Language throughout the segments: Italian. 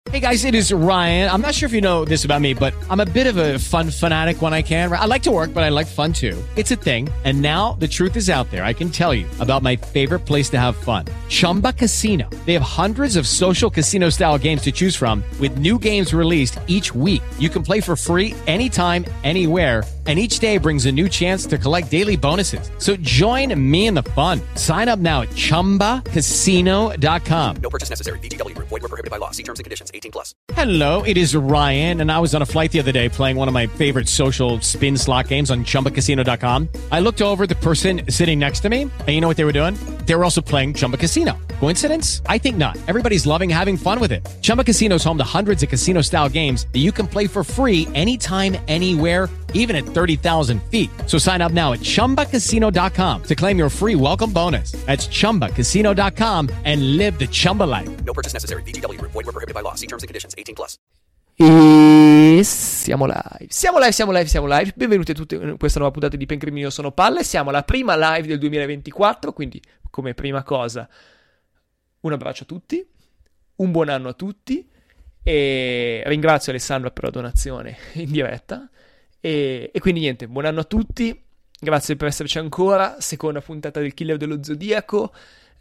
Hey guys, it is Ryan. I'm not sure if you know this about me, but I'm a bit of a fun fanatic when I can. I like to work, but I like fun too. It's a thing. And now the truth is out there. I can tell you about my favorite place to have fun. Chumba Casino. They have hundreds of social casino style games to choose from with new games released each week. You can play for free anytime, anywhere. And each day brings a new chance to collect daily bonuses. So join me in the fun. Sign up now at ChumbaCasino.com. No purchase necessary. VGW. Void where prohibited by law. See terms and conditions. 18+. Hello, it is Ryan, and I was on a flight the other day playing one of my favorite social spin slot games on ChumbaCasino.com. I looked over at the person sitting next to me, and you know what they were doing? They were also playing Chumba Casino. Coincidence? I think not. Everybody's loving having fun with it. Chumba Casino is home to hundreds of casino-style games that you can play for free anytime, anywhere, even at 30,000 feet. So sign up now at ChumbaCasino.com to claim your free welcome bonus. That's ChumbaCasino.com and live the Chumba life. No purchase necessary. VGW. Void where prohibited by law. See terms and conditions. 18+. E siamo live. Benvenuti a tutti in questa nuova puntata di Pencrim. Io sono Palle. Siamo alla prima live del 2024, quindi come prima cosa un abbraccio a tutti, un buon anno a tutti e ringrazio Alessandro per la donazione in diretta e quindi niente, buon anno a tutti, grazie per esserci ancora. Seconda puntata del Killer dello Zodiaco.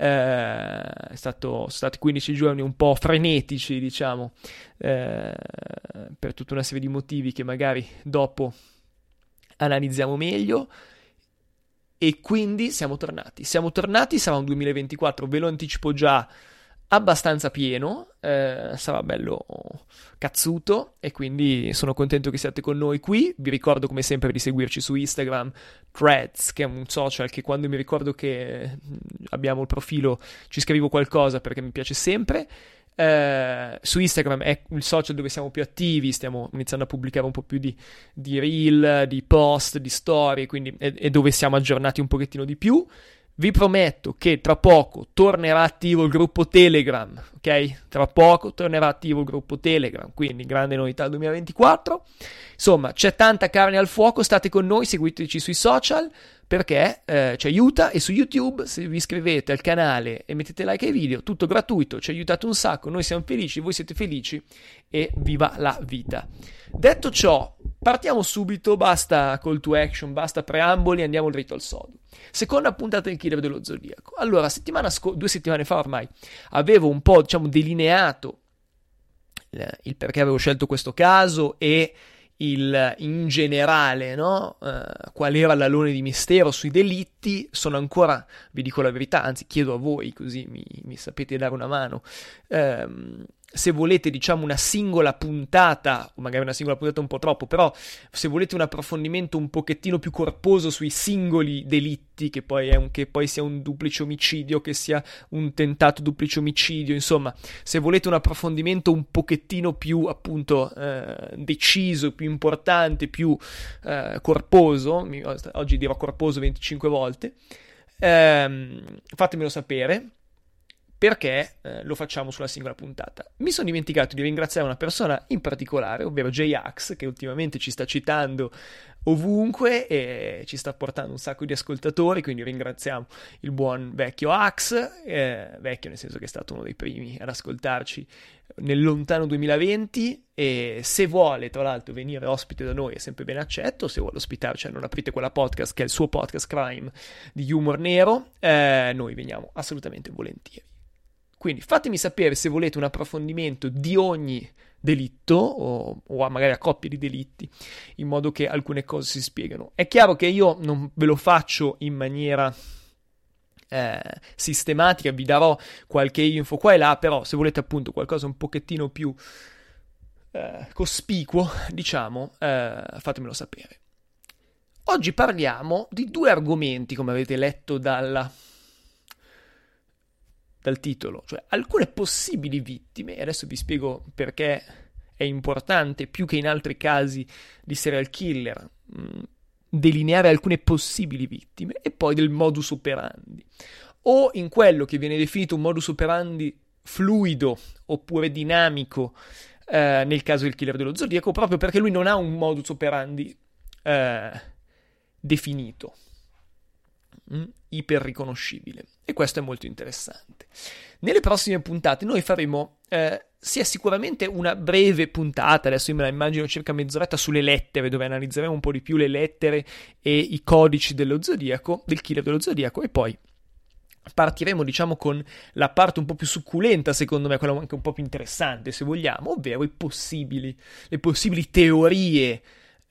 Sono stati 15 giorni un po' frenetici, diciamo, per tutta una serie di motivi che magari dopo analizziamo meglio, e quindi siamo tornati, sarà un 2024, ve lo anticipo già, abbastanza pieno, sarà bello cazzuto, e quindi sono contento che siate con noi qui. Vi ricordo come sempre di seguirci su Instagram, Threads, che è un social che quando mi ricordo che abbiamo il profilo ci scrivo qualcosa perché mi piace sempre. Su Instagram è il social dove siamo più attivi, stiamo iniziando a pubblicare un po' più di reel, di post, di storie, quindi è dove siamo aggiornati un pochettino di più. Vi prometto che tra poco tornerà attivo il gruppo Telegram, ok? Tra poco tornerà attivo il gruppo Telegram, quindi grande novità 2024. Insomma, c'è tanta carne al fuoco, state con noi, seguiteci sui social perché ci aiuta, e su YouTube se vi iscrivete al canale e mettete like ai video, tutto gratuito, ci aiutate un sacco, noi siamo felici, voi siete felici e viva la vita. Detto ciò, partiamo subito, basta call to action, basta preamboli, andiamo dritto al sodo. Seconda puntata del Killer dello Zodiaco. Allora, 2 settimane fa ormai avevo un po', diciamo, delineato il perché avevo scelto questo caso e in generale, no? Qual era l'alone di mistero sui delitti. Sono ancora, vi dico la verità, anzi chiedo a voi così mi sapete dare una mano, se volete, diciamo, una singola puntata, o magari una singola puntata un po' troppo, però se volete un approfondimento un pochettino più corposo sui singoli delitti, che poi sia un duplice omicidio, che sia un tentato duplice omicidio, insomma, se volete un approfondimento un pochettino più, appunto, deciso, più importante, più corposo, oggi dirò corposo 25 volte, fatemelo sapere, perché lo facciamo sulla singola puntata. Mi sono dimenticato di ringraziare una persona in particolare, ovvero J-Ax, che ultimamente ci sta citando ovunque e ci sta portando un sacco di ascoltatori, quindi ringraziamo il buon vecchio Ax, vecchio nel senso che è stato uno dei primi ad ascoltarci nel lontano 2020, e se vuole tra l'altro venire ospite da noi è sempre ben accetto. Se vuole ospitarci a Non aprite quella podcast, che è il suo podcast crime di humor nero, noi veniamo assolutamente volentieri. Quindi fatemi sapere se volete un approfondimento di ogni delitto o magari a coppie di delitti, in modo che alcune cose si spiegano. È chiaro che io non ve lo faccio in maniera sistematica, vi darò qualche info qua e là, però se volete appunto qualcosa un pochettino più cospicuo, diciamo, fatemelo sapere. Oggi parliamo di 2 argomenti, come avete letto dal titolo, cioè alcune possibili vittime, e adesso vi spiego perché è importante, più che in altri casi di serial killer, delineare alcune possibili vittime, e poi del modus operandi, o in quello che viene definito un modus operandi fluido oppure dinamico nel caso del Killer dello Zodiaco, proprio perché lui non ha un modus operandi definito, iper riconoscibile, e questo è molto interessante. Nelle prossime puntate noi faremo sia sicuramente una breve puntata, adesso io me la immagino circa mezz'oretta, sulle lettere, dove analizzeremo un po' di più le lettere e i codici dello Zodiaco, del killer dello Zodiaco, e poi partiremo, diciamo, con la parte un po' più succulenta, secondo me, quella anche un po' più interessante, se vogliamo, ovvero le possibili teorie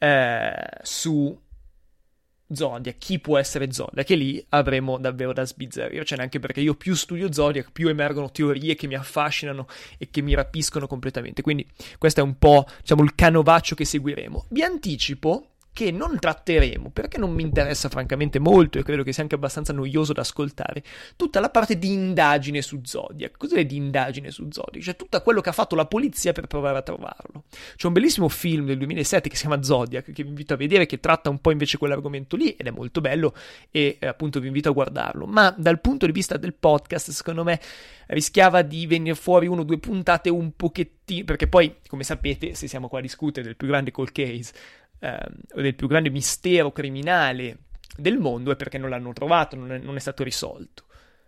su Zodiac, chi può essere Zodiac, e lì avremo davvero da sbizzarrircene, anche perché io più studio Zodiac, più emergono teorie che mi affascinano e che mi rapiscono completamente, quindi questo è un po', diciamo, il canovaccio che seguiremo. Vi anticipo che non tratteremo, perché non mi interessa francamente molto e credo che sia anche abbastanza noioso da ascoltare, tutta la parte di indagine su Zodiac. Cos'è di indagine su Zodiac? Cioè tutto quello che ha fatto la polizia per provare a trovarlo. C'è un bellissimo film del 2007 che si chiama Zodiac, che vi invito a vedere, che tratta un po' invece quell'argomento lì, ed è molto bello, e appunto vi invito a guardarlo. Ma dal punto di vista del podcast, secondo me rischiava di venire fuori 1 o 2 puntate un pochettino, perché poi, come sapete, se siamo qua a discutere del più grande cold case, o del più grande mistero criminale del mondo, è perché non l'hanno trovato, non è stato risolto,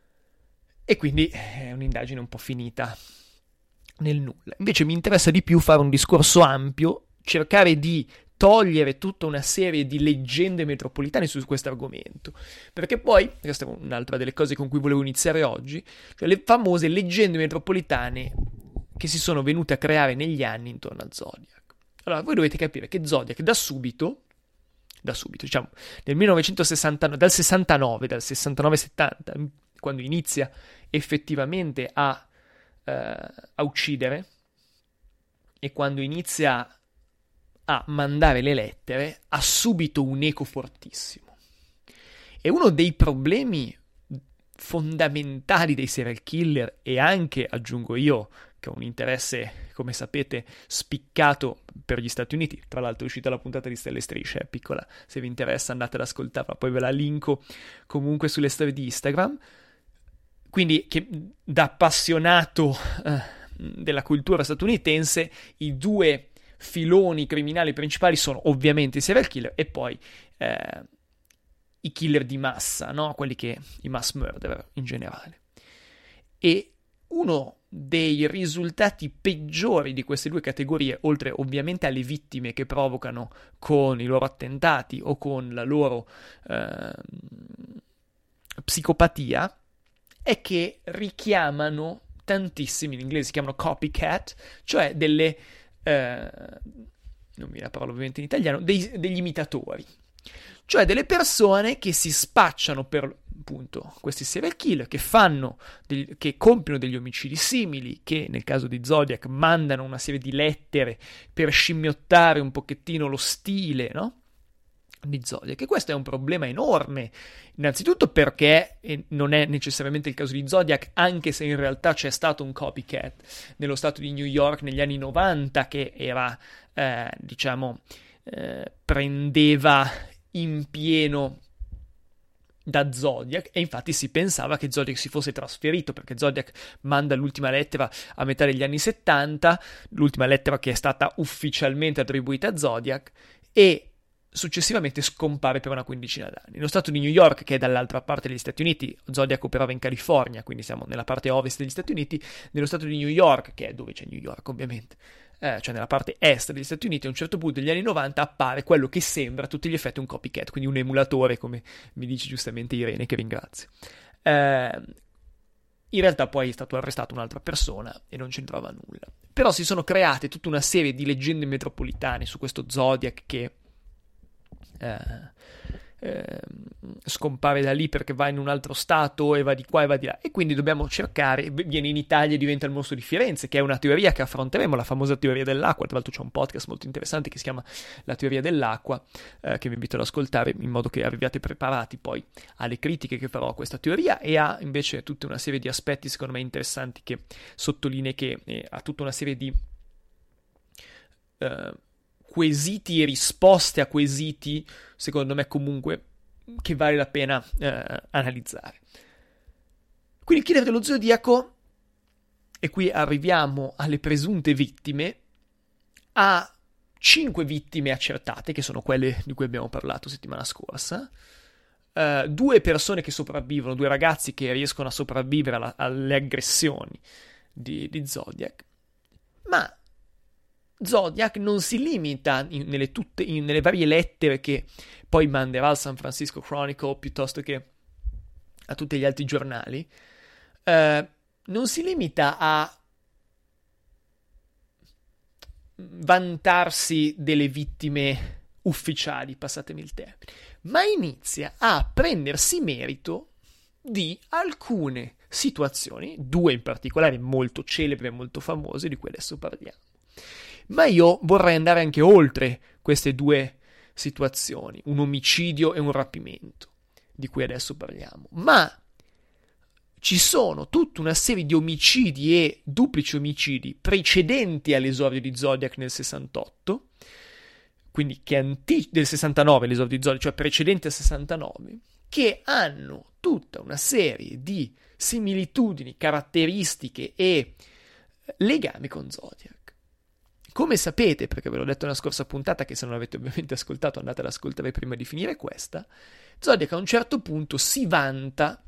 e quindi è un'indagine un po' finita nel nulla. Invece mi interessa di più fare un discorso ampio, cercare di togliere tutta una serie di leggende metropolitane su questo argomento, perché poi, questa è un'altra delle cose con cui volevo iniziare oggi, cioè le famose leggende metropolitane che si sono venute a creare negli anni intorno a Zodiac. Allora, voi dovete capire che Zodiac da subito, diciamo, nel 1969, dal 69-70, quando inizia effettivamente a uccidere e quando inizia a mandare le lettere, ha subito un eco fortissimo. E uno dei problemi fondamentali dei serial killer, e anche, aggiungo io, che ho un interesse, come sapete, spiccato per gli Stati Uniti. Tra l'altro è uscita la puntata di Stelle e Strisce, è piccola, se vi interessa andate ad ascoltarla, poi ve la linko comunque sulle storie di Instagram. Quindi, che da appassionato della cultura statunitense, i 2 filoni criminali principali sono ovviamente i serial killer e poi i killer di massa, no? I mass murderer in generale. E uno dei risultati peggiori di queste 2 categorie, oltre ovviamente alle vittime che provocano con i loro attentati o con la loro psicopatia, è che richiamano tantissimi, in inglese si chiamano copycat, cioè delle non mi viene la parola ovviamente in italiano, degli imitatori, cioè delle persone che si spacciano per appunto questi serial killer, che compiono degli omicidi simili, che nel caso di Zodiac mandano una serie di lettere per scimmiottare un pochettino lo stile, no? Di Zodiac. E questo è un problema enorme, innanzitutto perché non è necessariamente il caso di Zodiac, anche se in realtà c'è stato un copycat nello stato di New York negli anni 90 che era prendeva in pieno da Zodiac, e infatti si pensava che Zodiac si fosse trasferito, perché Zodiac manda l'ultima lettera a metà degli anni 70, l'ultima lettera che è stata ufficialmente attribuita a Zodiac, e successivamente scompare per una quindicina d'anni. Nello stato di New York, che è dall'altra parte degli Stati Uniti, Zodiac operava in California, quindi siamo nella parte ovest degli Stati Uniti. Nello stato di New York, che è dove c'è New York ovviamente, cioè nella parte est degli Stati Uniti, a un certo punto degli anni 90 appare quello che sembra a tutti gli effetti un copycat, quindi un emulatore, come mi dice giustamente Irene, che ringrazio. In realtà poi è stato arrestato un'altra persona e non c'entrava nulla. Però si sono create tutta una serie di leggende metropolitane su questo Zodiac che scompare da lì perché va in un altro stato e va di qua e va di là, e quindi dobbiamo cercare, viene in Italia e diventa il mostro di Firenze, che è una teoria che affronteremo, la famosa teoria dell'acqua. Tra l'altro c'è un podcast molto interessante che si chiama La teoria dell'acqua, che vi invito ad ascoltare, in modo che arriviate preparati poi alle critiche che farò a questa teoria, e ha invece tutta una serie di aspetti secondo me interessanti che sottolinea, che ha tutta una serie di quesiti e risposte a quesiti, secondo me comunque, che vale la pena analizzare. Quindi il killer dello Zodiaco, e qui arriviamo alle presunte vittime, ha 5 vittime accertate, che sono quelle di cui abbiamo parlato settimana scorsa, 2 persone che sopravvivono, 2 ragazzi che riescono a sopravvivere alle aggressioni di Zodiac, ma Zodiac non si limita nelle varie lettere che poi manderà al San Francisco Chronicle piuttosto che a tutti gli altri giornali, non si limita a vantarsi delle vittime ufficiali, passatemi il termine, ma inizia a prendersi merito di alcune situazioni, due in particolare molto celebri e molto famose, di cui adesso parliamo. Ma io vorrei andare anche oltre queste due situazioni, un omicidio e un rapimento, di cui adesso parliamo. Ma ci sono tutta una serie di omicidi e duplici omicidi precedenti all'esordio di Zodiac nel 68, quindi del 69 l'esordio di Zodiac, cioè precedenti al 69, che hanno tutta una serie di similitudini, caratteristiche e legami con Zodiac. Come sapete, perché ve l'ho detto nella scorsa puntata, che se non l'avete ovviamente ascoltato andate ad ascoltare prima di finire questa, Zodiac a un certo punto si vanta,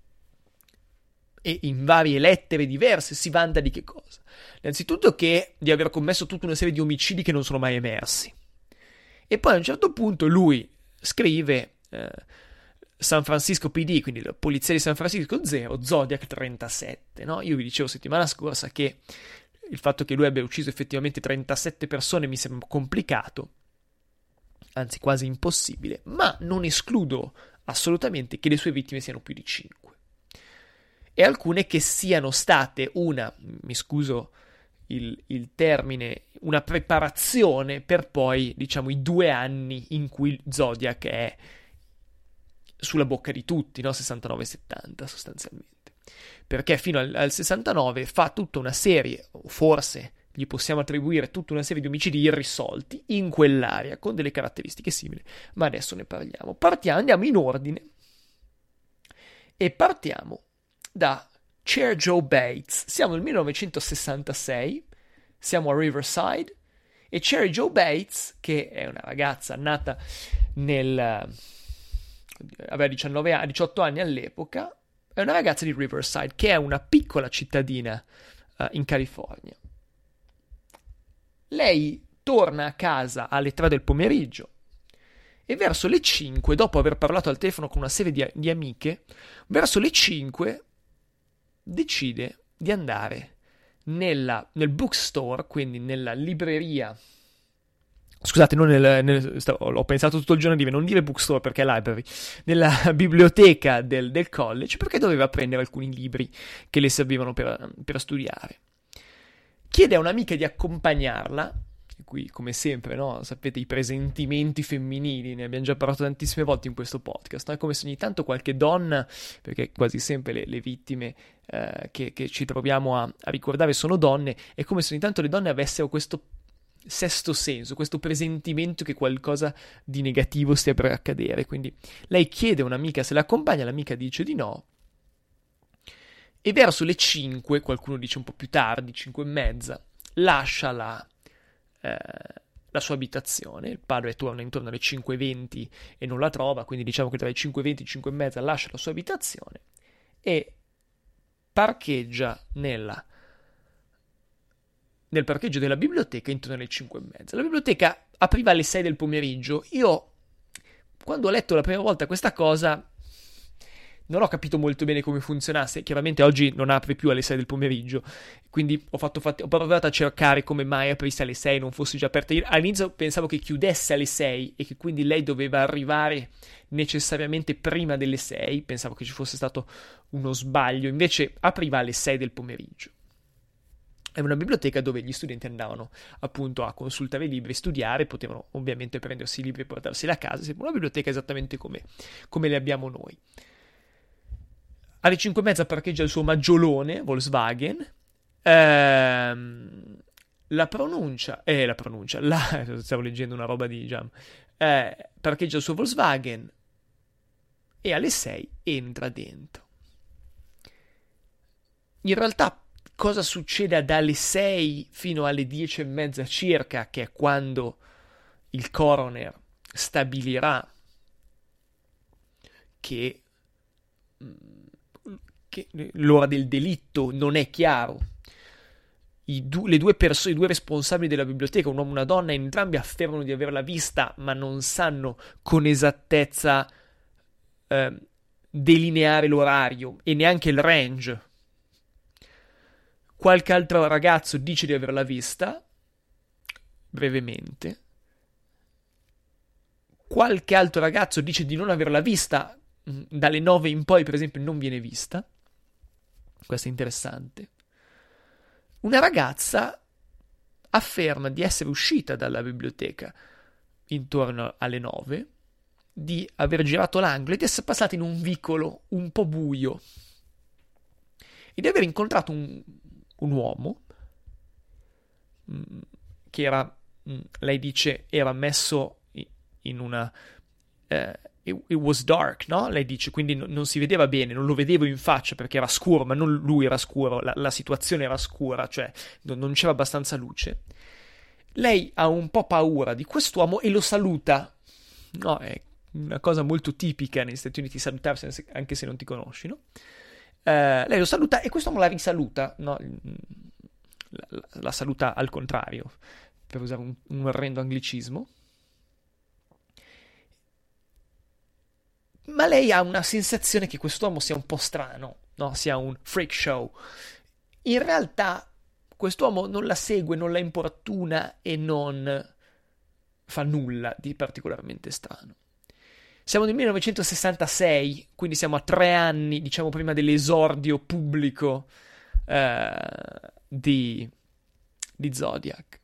e in varie lettere diverse si vanta di che cosa? Innanzitutto di aver commesso tutta una serie di omicidi che non sono mai emersi. E poi a un certo punto lui scrive San Francisco PD, quindi la polizia di San Francisco 0, Zodiac 37, no? Io vi dicevo settimana scorsa che il fatto che lui abbia ucciso effettivamente 37 persone mi sembra complicato, anzi quasi impossibile, ma non escludo assolutamente che le sue vittime siano più di 5. E alcune che siano state mi scuso il termine, una preparazione per poi, diciamo, i 2 anni in cui Zodiac è sulla bocca di tutti, no? 69-70 sostanzialmente. Perché fino al 69 fa tutta una serie, o forse gli possiamo attribuire tutta una serie di omicidi irrisolti in quell'area, con delle caratteristiche simili, ma adesso ne parliamo. Andiamo in ordine, e partiamo da Chair Joe Bates. Siamo nel 1966, siamo a Riverside, e Chair Joe Bates, che è una ragazza nata aveva 18 anni all'epoca, è una ragazza di Riverside, che è una piccola cittadina in California. Lei torna a casa alle 3 del pomeriggio e verso le 5, dopo aver parlato al telefono con una serie di amiche, verso le 5 decide di andare nel bookstore, quindi nella libreria. Scusate, ho pensato tutto il giorno di non dire bookstore perché è library, nella biblioteca del college, perché doveva prendere alcuni libri che le servivano per studiare. Chiede a un'amica di accompagnarla, qui come sempre, no? Sapete, i presentimenti femminili, ne abbiamo già parlato tantissime volte in questo podcast, no? È come se ogni tanto qualche donna, perché quasi sempre le vittime che ci troviamo a ricordare sono donne, è come se ogni tanto le donne avessero questo sesto senso, questo presentimento che qualcosa di negativo stia per accadere. Quindi lei chiede a un'amica se l'accompagna, l'amica dice di no, e verso le 5, qualcuno dice un po' più tardi, 5:30, lascia la sua abitazione. Il padre torna intorno alle 5:20 e non la trova, quindi diciamo che tra le 5:20 e 5:30 lascia la sua abitazione e parcheggia nel parcheggio della biblioteca intorno alle 5:30. La biblioteca apriva alle 6 del pomeriggio. Io, quando ho letto la prima volta questa cosa, non ho capito molto bene come funzionasse. Chiaramente oggi non apre più alle 6 del pomeriggio, quindi ho provato a cercare come mai aprisse alle 6, non fosse già aperta. All'inizio pensavo che chiudesse alle 6 e che quindi lei doveva arrivare necessariamente prima delle 6. Pensavo che ci fosse stato uno sbaglio, invece apriva alle 6 del pomeriggio. È una biblioteca dove gli studenti andavano appunto a consultare libri, studiare, potevano ovviamente prendersi i libri e portarseli a casa. Sembra una biblioteca esattamente come le abbiamo noi. Alle 5:30 parcheggia il suo maggiolone Volkswagen. Stavo leggendo una roba di Jam. Parcheggia il suo Volkswagen e alle 6 entra dentro. In realtà, cosa succede dalle 6 fino alle 10:30 circa, che è quando il coroner stabilirà che l'ora del delitto, non è chiaro. i due responsabili della biblioteca, un uomo e una donna, entrambi affermano di averla vista, ma non sanno con esattezza delineare l'orario e neanche il range. Qualche altro ragazzo dice di averla vista, brevemente. Qualche altro ragazzo dice di non averla vista, dalle 9 in poi, per esempio, non viene vista. Questo è interessante. Una ragazza afferma di essere uscita dalla biblioteca intorno alle 9, di aver girato l'angolo e di essere passata in un vicolo un po' buio e di aver incontrato un uomo che era, lei dice, era messo in una it was dark, no? Lei dice, quindi non si vedeva bene, non lo vedevo in faccia perché era scuro, ma non lui era scuro, la situazione era scura, cioè non c'era abbastanza luce. Lei ha un po' paura di quest'uomo e lo saluta, no? È una cosa molto tipica negli Stati Uniti salutarsi anche se non ti conosci, no? Lei lo saluta e quest'uomo la risaluta, no? La saluta al contrario, per usare un orrendo anglicismo. Ma lei ha una sensazione che quest'uomo sia un po' strano, no? Sia un freak show. In realtà quest'uomo non la segue, non la importuna e non fa nulla di particolarmente strano. Siamo nel 1966, quindi siamo a 3 anni, diciamo, prima dell'esordio pubblico di Zodiac.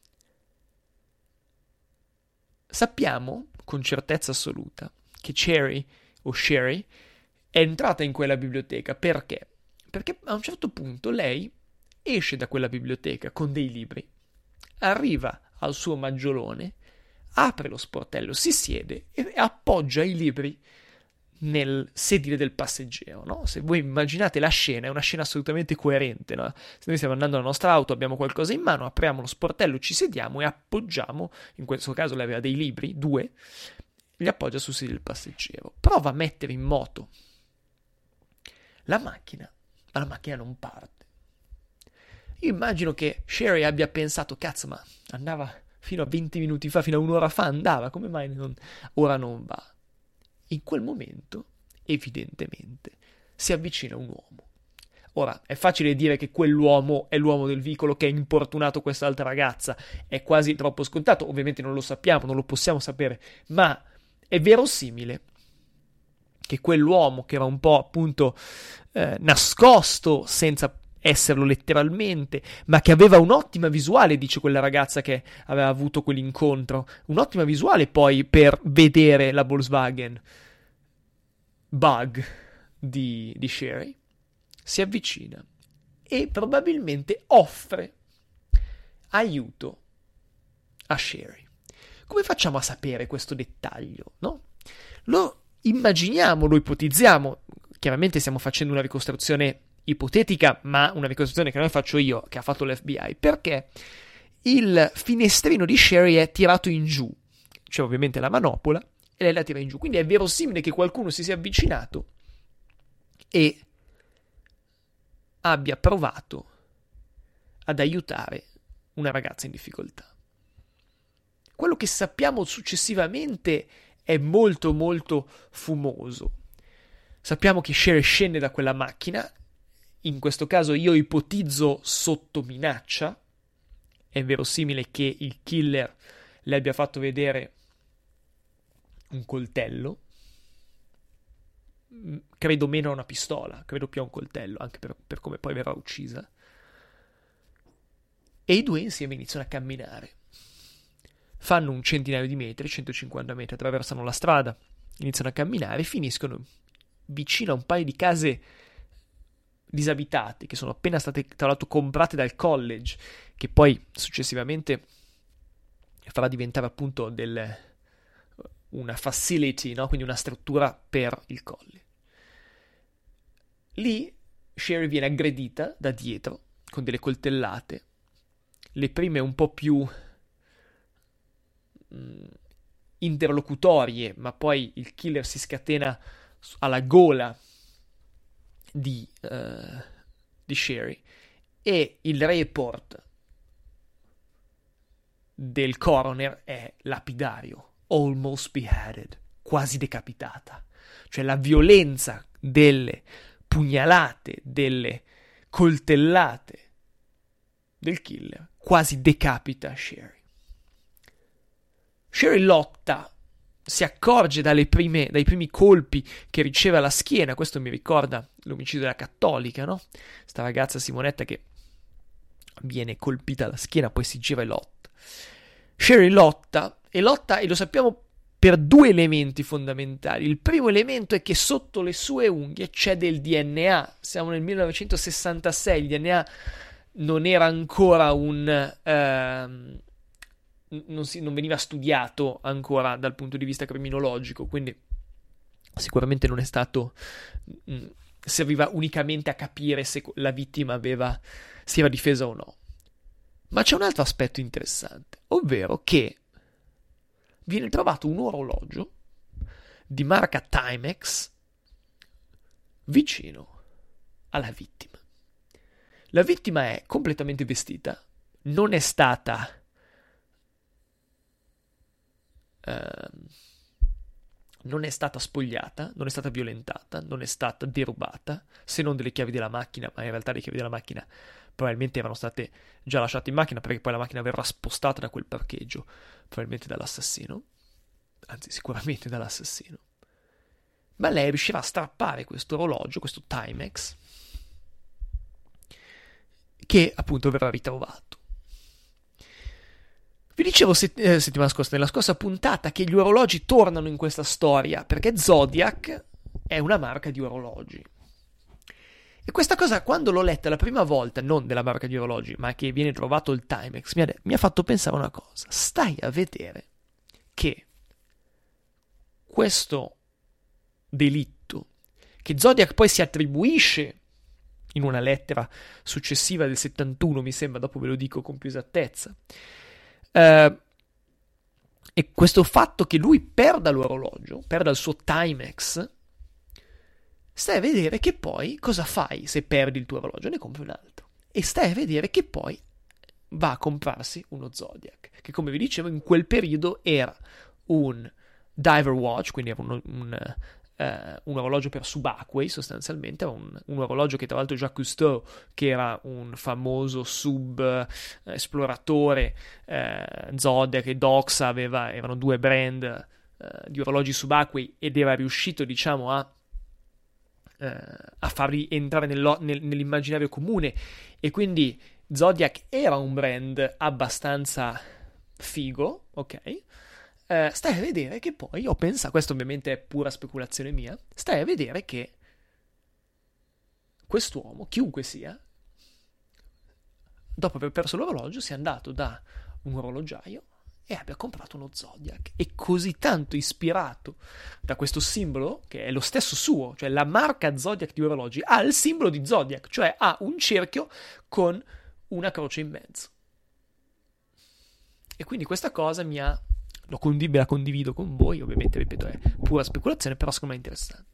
Sappiamo con certezza assoluta che Sherry è entrata in quella biblioteca. Perché? Perché a un certo punto lei esce da quella biblioteca con dei libri, arriva al suo maggiolone, apre lo sportello, si siede e appoggia i libri nel sedile del passeggero, no? Se voi immaginate la scena, è una scena assolutamente coerente, no? Se noi stiamo andando alla nostra auto, abbiamo qualcosa in mano, apriamo lo sportello, ci sediamo e appoggiamo, in questo caso lei aveva dei libri, 2, li appoggia sul sedile del passeggero. Prova a mettere in moto la macchina, ma la macchina non parte. Io immagino che Sherry abbia pensato, cazzo, ma andava fino a 20 minuti fa, fino a un'ora fa andava, come mai ora non va? In quel momento, evidentemente, si avvicina un uomo. Ora, è facile dire che quell'uomo è l'uomo del vicolo che ha importunato quest'altra ragazza, è quasi troppo scontato, ovviamente non lo sappiamo, non lo possiamo sapere, ma è verosimile che quell'uomo, che era un po' appunto nascosto, senza esserlo letteralmente, ma che aveva un'ottima visuale, dice quella ragazza che aveva avuto quell'incontro, un'ottima visuale poi per vedere la Volkswagen Bug di Sherry, si avvicina e probabilmente offre aiuto a Sherry. Come facciamo a sapere questo dettaglio, no? Lo immaginiamo, lo ipotizziamo, chiaramente stiamo facendo una ricostruzione ipotetica, ma una ricostruzione che non faccio io, che ha fatto l'FBI, perché il finestrino di Sherry è tirato in giù, c'è ovviamente la manopola e lei la tira in giù, quindi è verosimile che qualcuno si sia avvicinato e abbia provato ad aiutare una ragazza in difficoltà. Quello che sappiamo successivamente è molto molto fumoso. Sappiamo che Sherry scende da quella macchina, in questo caso io ipotizzo sotto minaccia, è verosimile che il killer le abbia fatto vedere un coltello, credo meno a una pistola, credo più a un coltello, anche per come poi verrà uccisa, e i due insieme iniziano a camminare. Fanno un centinaio di metri, 150 metri, attraversano la strada, iniziano a camminare e finiscono vicino a un paio di case disabitate che sono appena state tra l'altro comprate dal college, che poi successivamente farà diventare appunto una facility, no? Quindi una struttura per il college. Lì Sherry viene aggredita da dietro con delle coltellate, le prime un po' più interlocutorie, ma poi il killer si scatena alla gola di Sherry e il report del coroner è lapidario, almost beheaded, quasi decapitata. Cioè la violenza delle pugnalate, delle coltellate del killer quasi decapita Sherry. Sherry lotta, si accorge dai primi colpi che riceve alla schiena. Questo mi ricorda l'omicidio della Cattolica, no? Sta ragazza Simonetta che viene colpita alla schiena, poi si gira e lotta. Sherry lotta e lo sappiamo per due elementi fondamentali. Il primo elemento è che sotto le sue unghie c'è del DNA. Siamo nel 1966, il DNA non era ancora non veniva studiato ancora dal punto di vista criminologico, quindi sicuramente non è stato, serviva unicamente a capire se la vittima si era difesa o no. Ma c'è un altro aspetto interessante, ovvero che viene trovato un orologio di marca Timex vicino alla vittima. La vittima è completamente vestita, non è stata spogliata, non è stata violentata, non è stata derubata, se non delle chiavi della macchina, ma in realtà le chiavi della macchina probabilmente erano state già lasciate in macchina, perché poi la macchina verrà spostata da quel parcheggio, probabilmente dall'assassino, anzi sicuramente dall'assassino. Ma lei riuscirà a strappare questo orologio, questo Timex, che appunto verrà ritrovato. Vi dicevo settimana scorsa, nella scorsa puntata, che gli orologi tornano in questa storia, perché Zodiac è una marca di orologi. E questa cosa, quando l'ho letta la prima volta, non della marca di orologi, ma che viene trovato il Timex, mi ha fatto pensare una cosa. Stai a vedere che questo delitto, che Zodiac poi si attribuisce in una lettera successiva del 71, mi sembra, dopo ve lo dico con più esattezza, e questo fatto che lui perda l'orologio, perda il suo Timex, stai a vedere che poi cosa fai se perdi il tuo orologio? Ne compri un altro. E stai a vedere che poi va a comprarsi uno Zodiac, che come vi dicevo in quel periodo era un diver watch, quindi era un orologio per subacquei sostanzialmente, un orologio che tra l'altro Jacques Cousteau, che era un famoso esploratore, Zodiac e Doxa erano due brand di orologi subacquei, ed era riuscito, diciamo, a farli entrare nell'immaginario comune, e quindi Zodiac era un brand abbastanza figo, ok? Stai a vedere che poi, io penso, questo ovviamente è pura speculazione mia, stai a vedere che quest'uomo, chiunque sia, dopo aver perso l'orologio, sia andato da un orologiaio e abbia comprato uno Zodiac, e così tanto ispirato da questo simbolo, che è lo stesso suo, cioè la marca Zodiac di orologi ha il simbolo di Zodiac, cioè ha un cerchio con una croce in mezzo. E quindi questa cosa la condivido con voi, ovviamente, ripeto, è pura speculazione, però secondo me è interessante.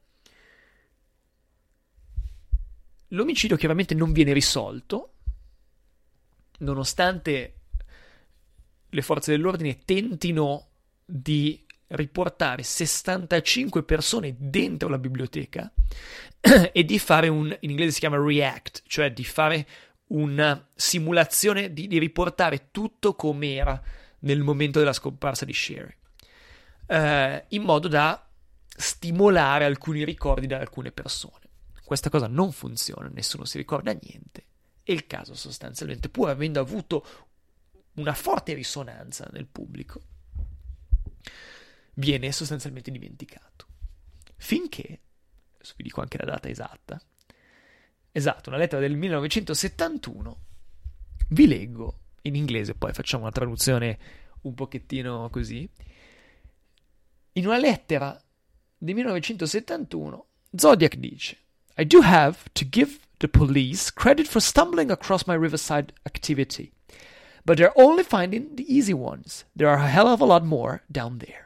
L'omicidio chiaramente non viene risolto, nonostante le forze dell'ordine tentino di riportare 65 persone dentro la biblioteca e di fare in inglese si chiama react, cioè di fare una simulazione, di riportare tutto come era nel momento della scomparsa di Sherry, in modo da stimolare alcuni ricordi da alcune persone. Questa cosa non funziona, nessuno si ricorda niente, e il caso sostanzialmente, pur avendo avuto una forte risonanza nel pubblico, viene sostanzialmente dimenticato. Finché, adesso vi dico anche la data esatta, una lettera del 1971, vi leggo in inglese, poi facciamo una traduzione un pochettino così. In una lettera del 1971, Zodiac dice: I do have to give the police credit for stumbling across my Riverside activity, but they're only finding the easy ones. There are a hell of a lot more down there.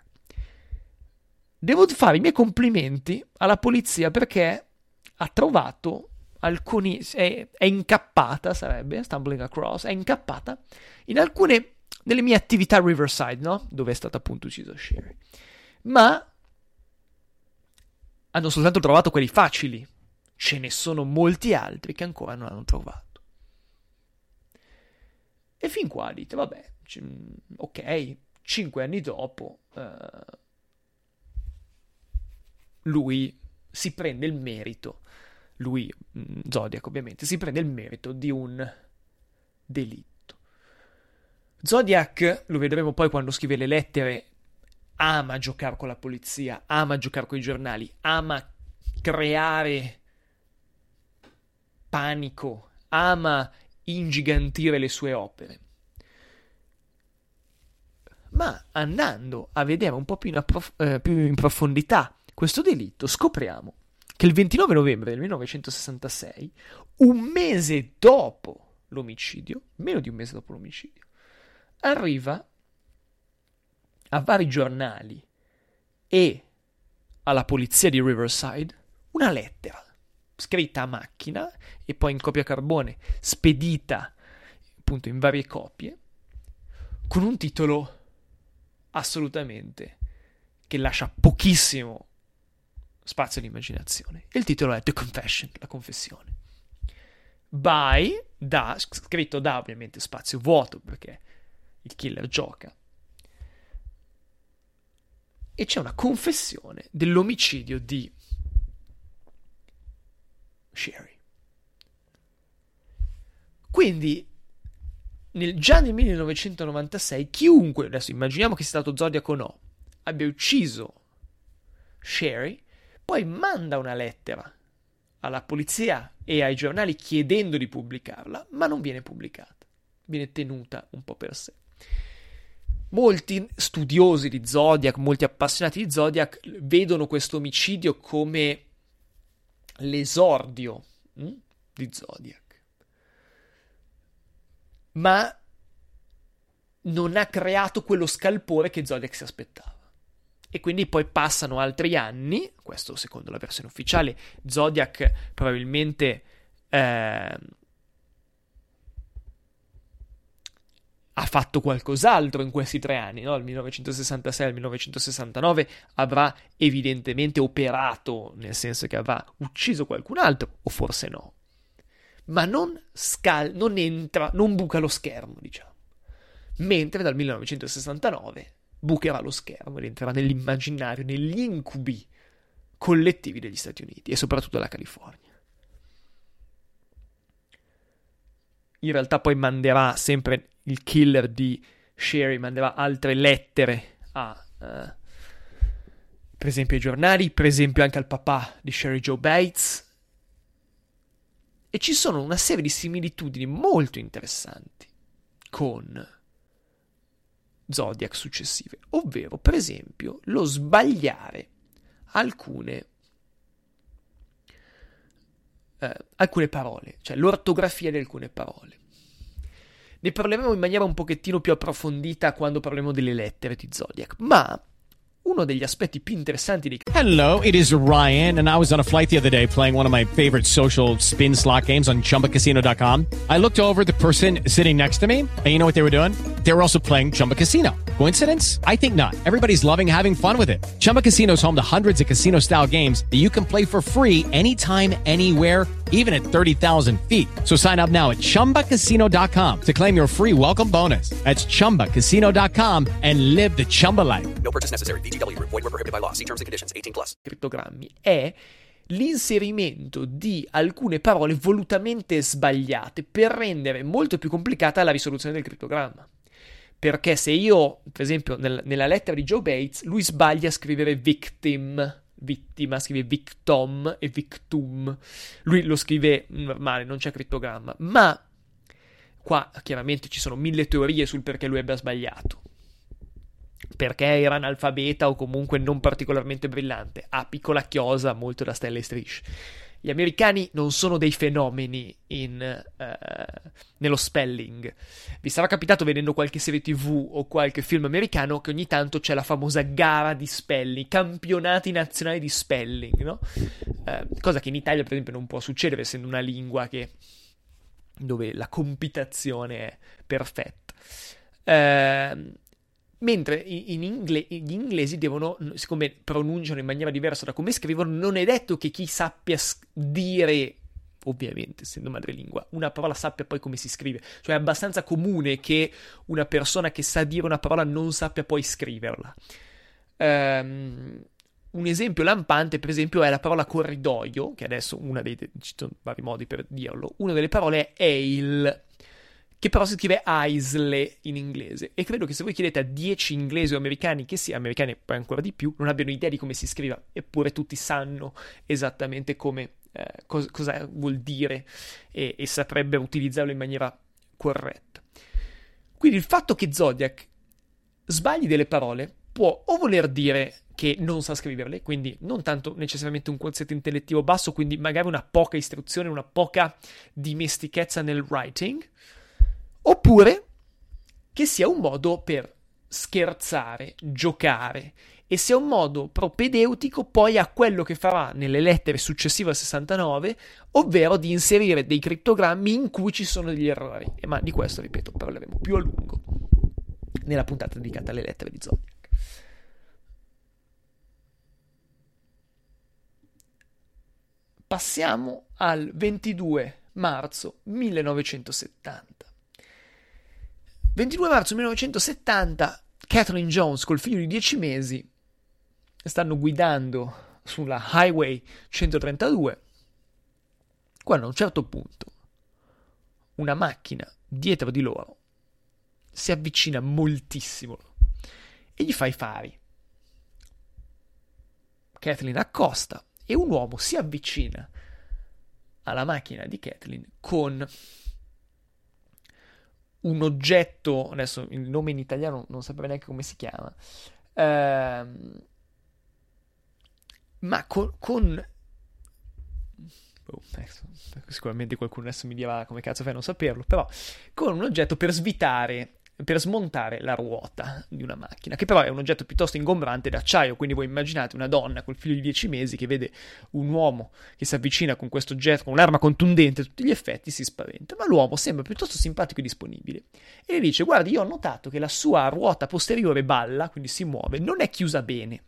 Devo fare i miei complimenti alla polizia perché ha trovato alcuni, è incappata, sarebbe, stumbling across, è incappata in alcune delle mie attività a Riverside, no? Dove è stato appunto ucciso Sherry. Ma hanno soltanto trovato quelli facili. Ce ne sono molti altri che ancora non hanno trovato. E fin qua dite, vabbè, ok, 5 anni dopo, lui si prende il merito, Zodiac ovviamente, si prende il merito di un delitto. Zodiac, lo vedremo poi quando scrive le lettere, ama giocare con la polizia, ama giocare con i giornali, ama creare panico, ama ingigantire le sue opere. Ma andando a vedere un po' più in profondità questo delitto, scopriamo che il 29 novembre del 1966, un mese dopo l'omicidio, meno di un mese dopo l'omicidio, arriva a vari giornali e alla polizia di Riverside una lettera scritta a macchina e poi in copia carbone, spedita appunto in varie copie, con un titolo assolutamente che lascia pochissimo spazio all'immaginazione. Il titolo è The Confession, la confessione. Scritto da ovviamente spazio vuoto perché il killer gioca. E c'è una confessione dell'omicidio di Sherry. Quindi già nel 1996 chiunque, adesso immaginiamo che sia stato Zodiac o no, abbia ucciso Sherry, poi manda una lettera alla polizia e ai giornali chiedendo di pubblicarla, ma non viene pubblicata, viene tenuta un po' per sé. Molti studiosi di Zodiac, molti appassionati di Zodiac vedono questo omicidio come l'esordio di Zodiac, ma non ha creato quello scalpore che Zodiac si aspettava. E quindi poi passano altri anni, questo secondo la versione ufficiale. Zodiac probabilmente ha fatto qualcos'altro in questi 3 anni, no? Dal 1966 al 1969 avrà evidentemente operato, nel senso che avrà ucciso qualcun altro, o forse no. Ma non buca lo schermo, diciamo. Mentre dal 1969 bucherà lo schermo ed entrerà nell'immaginario, negli incubi collettivi degli Stati Uniti e soprattutto della California. In realtà poi manderà sempre il killer di Sherry, manderà altre lettere per esempio ai giornali, per esempio anche al papà di Sherry Joe Bates, e ci sono una serie di similitudini molto interessanti con Zodiac successive, ovvero per esempio lo sbagliare alcune parole, cioè l'ortografia di alcune parole. Ne parleremo in maniera un pochettino più approfondita quando parleremo delle lettere di Zodiac, ma uno degli aspetti più interessanti di... Hello, it is Ryan, and I was on a flight the other day playing one of my favorite social spin slot games on ChumbaCasino.com. I looked over at the person sitting next to me, and you know what they were doing? They were also playing Chumba Casino. Coincidence? I think not. Everybody's loving having fun with it. Chumba Casino is home to hundreds of casino-style games that you can play for free anytime, anywhere, even at 30,000 feet. So sign up now at ChumbaCasino.com to claim your free welcome bonus. That's ChumbaCasino.com and live the Chumba life. No purchase necessary. VGW. Void where prohibited by law. See terms and conditions. 18+. Crittogrammi è l'inserimento di alcune parole volutamente sbagliate per rendere molto più complicata la risoluzione del crittogramma. Perché se io, per esempio, nella lettera di Joe Bates, lui sbaglia a scrivere vittima, scrive victim e victum. Lui lo scrive normale, non c'è crittogramma. Ma qua chiaramente ci sono 1000 teorie sul perché lui abbia sbagliato. Perché era analfabeta o comunque non particolarmente brillante. Ha piccola chiosa, molto da stelle e strisce. Gli americani non sono dei fenomeni nello spelling. Vi sarà capitato vedendo qualche serie TV o qualche film americano che ogni tanto c'è la famosa gara di spelling, campionati nazionali di spelling, no? Cosa che in Italia, per esempio, non può succedere, essendo una lingua dove la compitazione è perfetta. Mentre gli inglesi devono, siccome pronunciano in maniera diversa da come scrivono, non è detto che chi sappia dire, ovviamente essendo madrelingua, una parola sappia poi come si scrive. Cioè è abbastanza comune che una persona che sa dire una parola non sappia poi scriverla. Un esempio lampante, per esempio, è la parola corridoio, che adesso ci sono vari modi per dirlo. Una delle parole è che però si scrive Aisley in inglese, e credo che se voi chiedete a 10 inglesi o americani, che sia americani poi ancora di più, non abbiano idea di come si scriva, eppure tutti sanno esattamente come cosa vuol dire e saprebbero utilizzarlo in maniera corretta. Quindi il fatto che Zodiac sbagli delle parole può o voler dire che non sa scriverle, quindi non tanto necessariamente un quoziente intellettivo basso, quindi magari una poca istruzione, una poca dimestichezza nel writing, oppure che sia un modo per scherzare, giocare, e sia un modo propedeutico poi a quello che farà nelle lettere successive al 69, ovvero di inserire dei crittogrammi in cui ci sono degli errori. Ma di questo, ripeto, parleremo più a lungo nella puntata dedicata alle lettere di Zodiac. Passiamo al 22 marzo 1970. 22 marzo 1970, Kathleen Jones col figlio di 10 mesi stanno guidando sulla Highway 132, quando a un certo punto una macchina dietro di loro si avvicina moltissimo e gli fa i fari. Kathleen accosta e un uomo si avvicina alla macchina di Kathleen con un oggetto, adesso il nome in italiano non saprei neanche come si chiama, ma sicuramente qualcuno adesso mi dirà come cazzo fai a non saperlo, però con un oggetto per smontare la ruota di una macchina, che però è un oggetto piuttosto ingombrante d'acciaio. Quindi voi immaginate una donna col figlio di 10 mesi che vede un uomo che si avvicina con questo oggetto, con un'arma contundente a tutti gli effetti, si spaventa, ma l'uomo sembra piuttosto simpatico e disponibile e le dice: guardi, io ho notato che la sua ruota posteriore balla, quindi si muove, non è chiusa bene.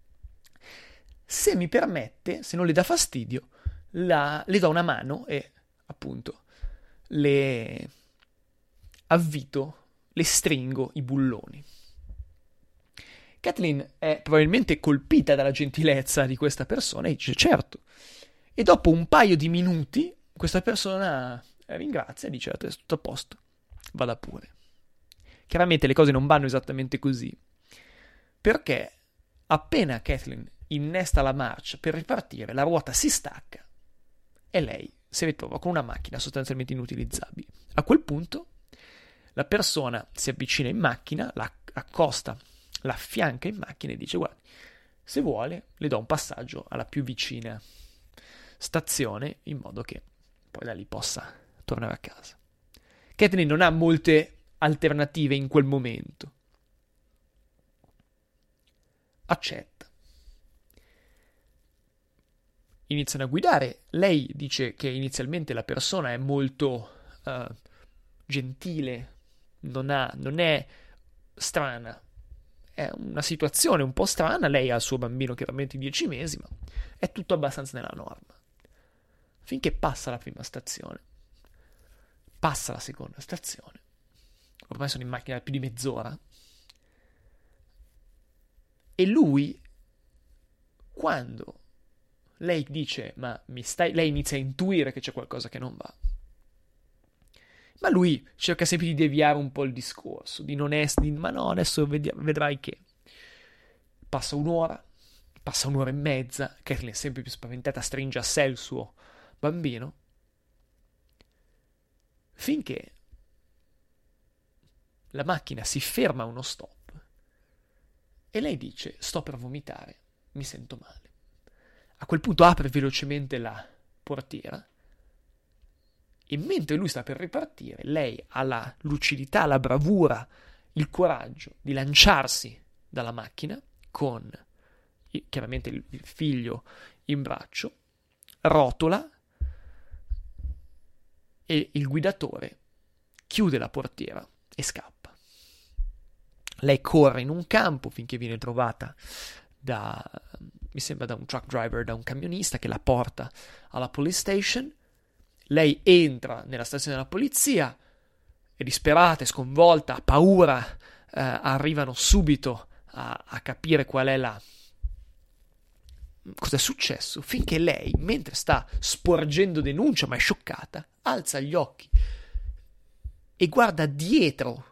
Se mi permette, se non le dà fastidio, le do una mano e appunto le avvito, le stringo i bulloni. Kathleen è probabilmente colpita dalla gentilezza di questa persona e dice certo. E dopo un paio di minuti questa persona ringrazia e dice: è tutto a posto, vada pure. Chiaramente le cose non vanno esattamente così, perché appena Kathleen innesta la marcia per ripartire, la ruota si stacca e lei si ritrova con una macchina sostanzialmente inutilizzabile. A quel punto la persona si avvicina in macchina, la accosta, la affianca in macchina e dice: guardi, se vuole le do un passaggio alla più vicina stazione in modo che poi da lì possa tornare a casa. Kathleen non ha molte alternative in quel momento. Accetta. Iniziano a guidare. Lei dice che inizialmente la persona è molto gentile, non è strana, è una situazione un po' strana. Lei ha il suo bambino chiaramente di 10 mesi, ma è tutto abbastanza nella norma. Finché passa la prima stazione, passa la seconda stazione, ormai sono in macchina da più di mezz'ora, e lui, quando lei dice lei inizia a intuire che c'è qualcosa che non va, ma lui cerca sempre di deviare un po' il discorso, ma no, adesso vedrai che passa un'ora e mezza, Kathleen è sempre più spaventata, stringe a sé il suo bambino, finché la macchina si ferma a uno stop e lei dice: sto per vomitare, mi sento male. A quel punto apre velocemente la portiera, e mentre lui sta per ripartire, lei ha la lucidità, la bravura, il coraggio di lanciarsi dalla macchina con chiaramente il figlio in braccio, rotola, e il guidatore chiude la portiera e scappa. Lei corre in un campo finché viene trovata mi sembra da un truck driver, da un camionista che la porta alla police station. Lei entra nella stazione della polizia, è disperata, è sconvolta, ha paura, arrivano subito a capire qual è cosa è successo, finché lei, mentre sta sporgendo denuncia, ma è scioccata, alza gli occhi e guarda dietro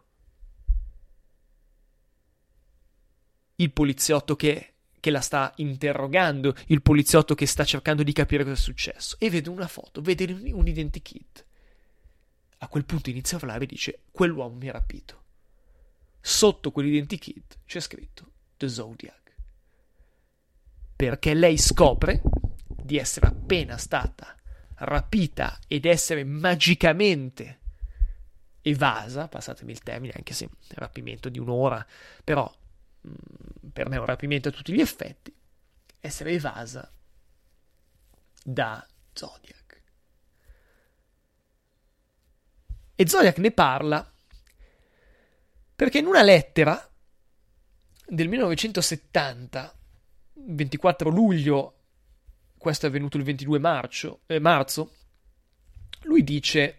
il poliziotto che la sta interrogando, il poliziotto che sta cercando di capire cosa è successo, e vede una foto, vede un identikit. A quel punto inizia a parlare e dice: quell'uomo mi ha rapito. Sotto quell'identikit c'è scritto The Zodiac. Perché lei scopre di essere appena stata rapita ed essere magicamente evasa, passatemi il termine, anche se è un rapimento di un'ora, però per me è un rapimento a tutti gli effetti, essere evasa da Zodiac. E Zodiac ne parla perché in una lettera del 1970, 24 luglio, questo è avvenuto il 22 marzo, lui dice: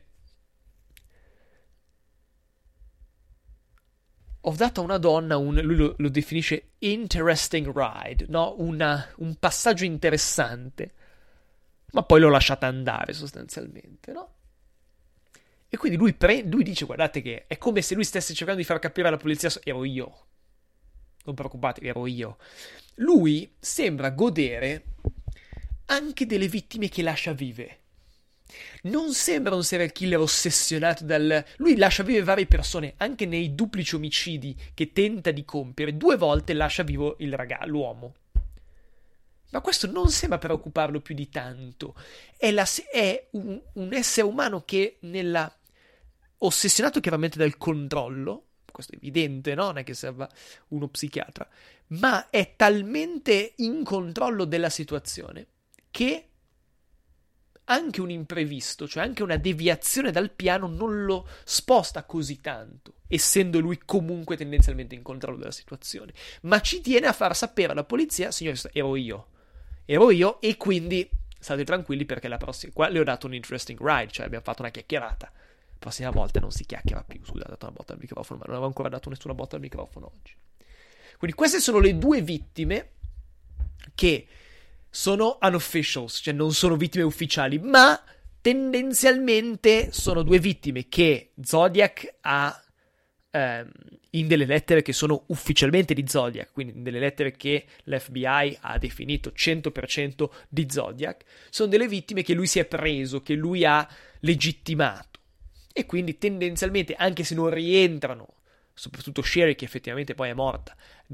ho dato a una donna lui lo definisce interesting ride, no? Un passaggio interessante, ma poi l'ho lasciata andare sostanzialmente, no? E quindi lui dice: guardate che è come se lui stesse cercando di far capire alla polizia: ero io, non preoccupatevi, ero io. Lui sembra godere anche delle vittime che lascia vive. Non sembra un serial killer ossessionato lui lascia vive varie persone, anche nei duplici omicidi che tenta di compiere. 2 volte lascia vivo l'uomo. Ma questo non sembra preoccuparlo più di tanto. È un essere umano che ossessionato chiaramente dal controllo, questo è evidente, no? Non è che serva uno psichiatra, ma è talmente in controllo della situazione che anche un imprevisto, cioè anche una deviazione dal piano, non lo sposta così tanto, essendo lui comunque tendenzialmente in controllo della situazione. Ma ci tiene a far sapere alla polizia: signore, ero io, e quindi state tranquilli perché qua le ho dato un interesting ride, cioè abbiamo fatto una chiacchierata. La prossima volta non si chiacchiera più. Scusate, ho dato una botta al microfono, ma non avevo ancora dato nessuna botta al microfono oggi. Quindi queste sono le 2 vittime che sono unofficials, cioè non sono vittime ufficiali, ma tendenzialmente sono 2 vittime che Zodiac ha in delle lettere che sono ufficialmente di Zodiac, quindi in delle lettere che l'FBI ha definito 100% di Zodiac. Sono delle vittime che lui si è preso, che lui ha legittimato, e quindi tendenzialmente, anche se non rientrano, soprattutto Sherry, che effettivamente poi è morta,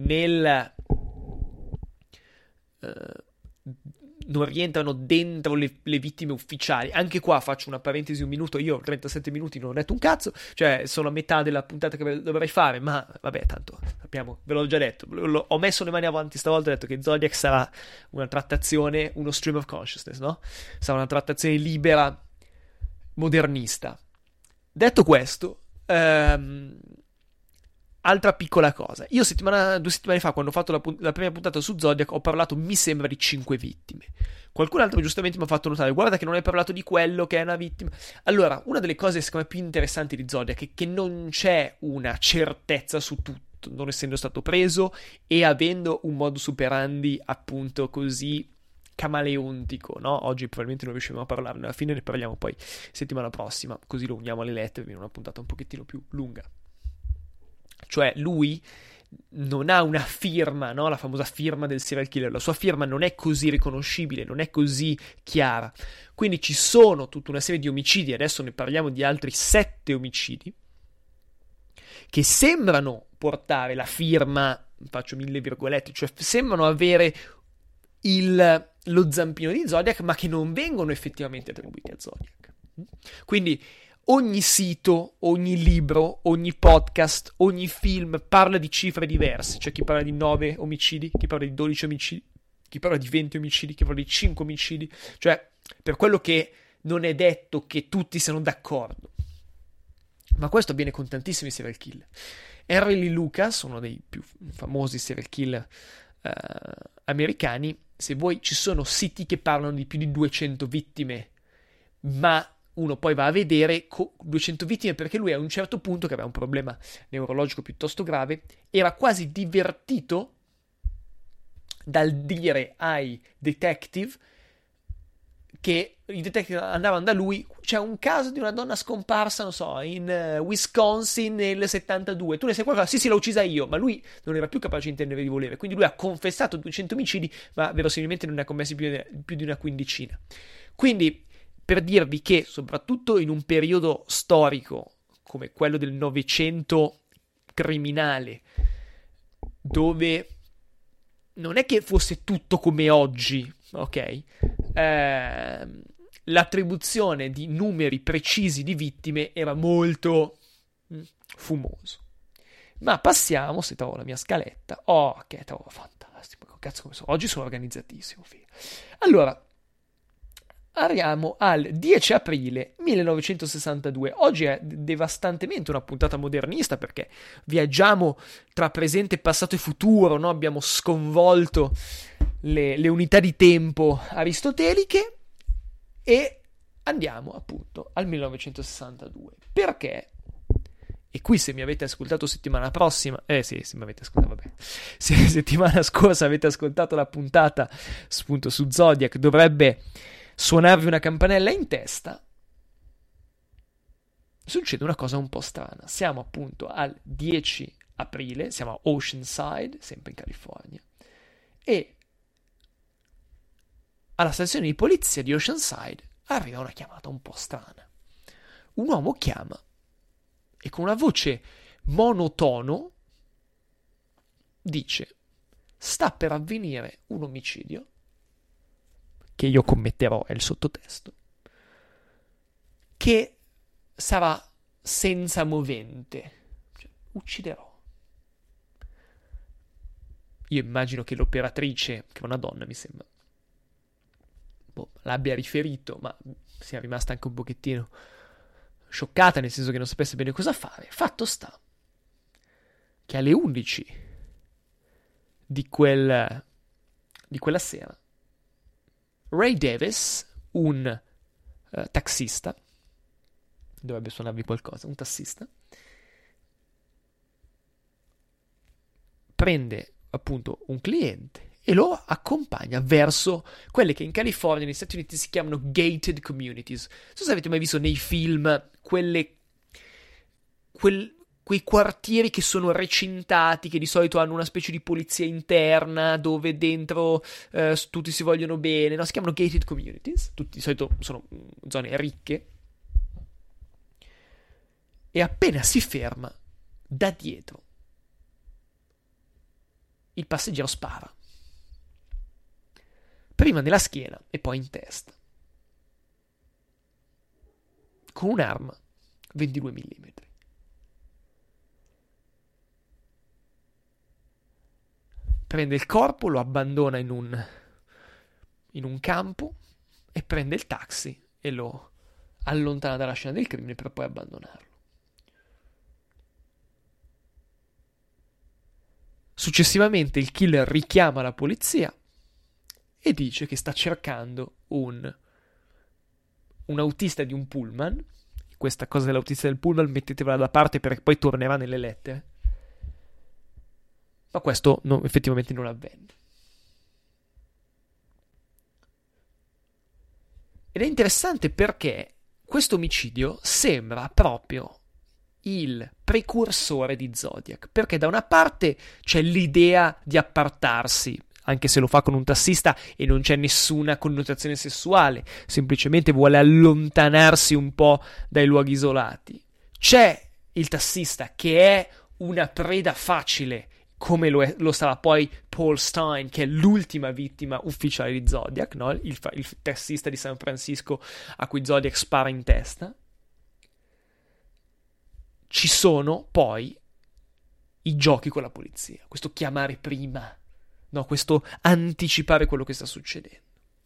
non rientrano dentro le vittime ufficiali. Anche qua faccio una parentesi, un minuto. Io ho 37 minuti, non ho detto un cazzo, cioè sono a metà della puntata che dovrei fare, ma vabbè, tanto sappiamo, ve l'ho già detto, ho messo le mani avanti stavolta, ho detto che Zodiac sarà una trattazione, uno stream of consciousness, no? Sarà una trattazione libera, modernista. Detto questo, altra piccola cosa. Io 2 settimane fa, quando ho fatto la prima puntata su Zodiac, ho parlato, mi sembra, di 5 vittime. Qualcun altro giustamente mi ha fatto notare: guarda che non hai parlato di quello che è una vittima. Allora, una delle cose secondo me più interessanti di Zodiac è che non c'è una certezza su tutto, non essendo stato preso e avendo un modus operandi appunto così camaleontico, no? Oggi probabilmente non riusciremo a parlarne, alla fine ne parliamo poi settimana prossima, così lo uniamo alle lettere, viene una puntata un pochettino più lunga. Cioè lui non ha una firma, no? La famosa firma del serial killer. La sua firma non è così riconoscibile, non è così chiara. Quindi ci sono tutta una serie di omicidi, adesso ne parliamo di altri 7 omicidi, che sembrano portare la firma, faccio 1000 virgolette, cioè sembrano avere lo zampino di Zodiac, ma che non vengono effettivamente attribuiti a Zodiac. Quindi ogni sito, ogni libro, ogni podcast, ogni film parla di cifre diverse. C'è chi parla di 9 omicidi, chi parla di 12 omicidi, chi parla di 20 omicidi, chi parla di 5 omicidi. Cioè, per quello che non è detto che tutti siano d'accordo. Ma questo avviene con tantissimi serial killer. Henry Lee Lucas, uno dei più famosi serial killer americani, se vuoi, ci sono siti che parlano di più di 200 vittime, ma uno poi va a vedere 200 vittime perché lui a un certo punto, che aveva un problema neurologico piuttosto grave, era quasi divertito dal dire ai detective, che i detective andavano da lui: c'è un caso di una donna scomparsa, non so, in Wisconsin nel 72, tu ne sai qualcosa? Sì, l'ho uccisa io. Ma lui non era più capace di intendere di volere, quindi lui ha confessato 200 omicidi, ma verosimilmente non ne ha commessi più di una quindicina. Quindi, per dirvi che soprattutto in un periodo storico come quello del Novecento criminale, dove non è che fosse tutto come oggi, ok? L'attribuzione di numeri precisi di vittime era molto fumoso. Ma passiamo, se trovo la mia scaletta. Oh, che trovo fantastico. Cazzo, come sono. Oggi sono organizzatissimo. Allora, arriviamo al 10 aprile 1962. Oggi è devastantemente una puntata modernista, perché viaggiamo tra presente, passato e futuro, no? Abbiamo sconvolto le unità di tempo aristoteliche e andiamo appunto al 1962. Perché? E qui, se mi avete ascoltato settimana prossima, se mi avete ascoltato, vabbè, se settimana scorsa avete ascoltato la puntata appunto su Zodiac, dovrebbe suonarvi una campanella in testa. Succede una cosa un po' strana. Siamo appunto al 10 aprile, siamo a Oceanside, sempre in California, e alla stazione di polizia di Oceanside arriva una chiamata un po' strana. Un uomo chiama e con una voce monotono dice: sta per avvenire un omicidio che io commetterò, è il sottotesto, che sarà senza movente, cioè, ucciderò. Io immagino che l'operatrice, che è una donna mi sembra, l'abbia riferito, ma sia rimasta anche un pochettino scioccata, nel senso che non sapesse bene cosa fare. Fatto sta che alle 11 di quella sera Ray Davis, un taxista, dovrebbe suonarvi qualcosa, un tassista, prende appunto un cliente e lo accompagna verso quelle che in California, negli Stati Uniti, si chiamano gated communities. Non so se avete mai visto nei film quei quartieri che sono recintati, che di solito hanno una specie di polizia interna, dove dentro tutti si vogliono bene, no? Si chiamano gated communities, tutti di solito sono zone ricche. E appena si ferma, da dietro il passeggero spara. Prima nella schiena e poi in testa. Con un'arma 22 mm. Prende il corpo, lo abbandona in un campo e prende il taxi e lo allontana dalla scena del crimine per poi abbandonarlo. Successivamente il killer richiama la polizia e dice che sta cercando un autista di un pullman. Questa cosa dell'autista del pullman mettetevela da parte, perché poi tornerà nelle lettere. Ma questo effettivamente non avvenne. Ed è interessante perché questo omicidio sembra proprio il precursore di Zodiac, perché da una parte c'è l'idea di appartarsi, anche se lo fa con un tassista e non c'è nessuna connotazione sessuale, semplicemente vuole allontanarsi un po' dai luoghi isolati. C'è il tassista che è una preda facile come lo sarà poi Paul Stine, che è l'ultima vittima ufficiale di Zodiac, no? il tassista di San Francisco a cui Zodiac spara in testa. Ci sono poi i giochi con la polizia, questo chiamare prima, no? Questo anticipare quello che sta succedendo.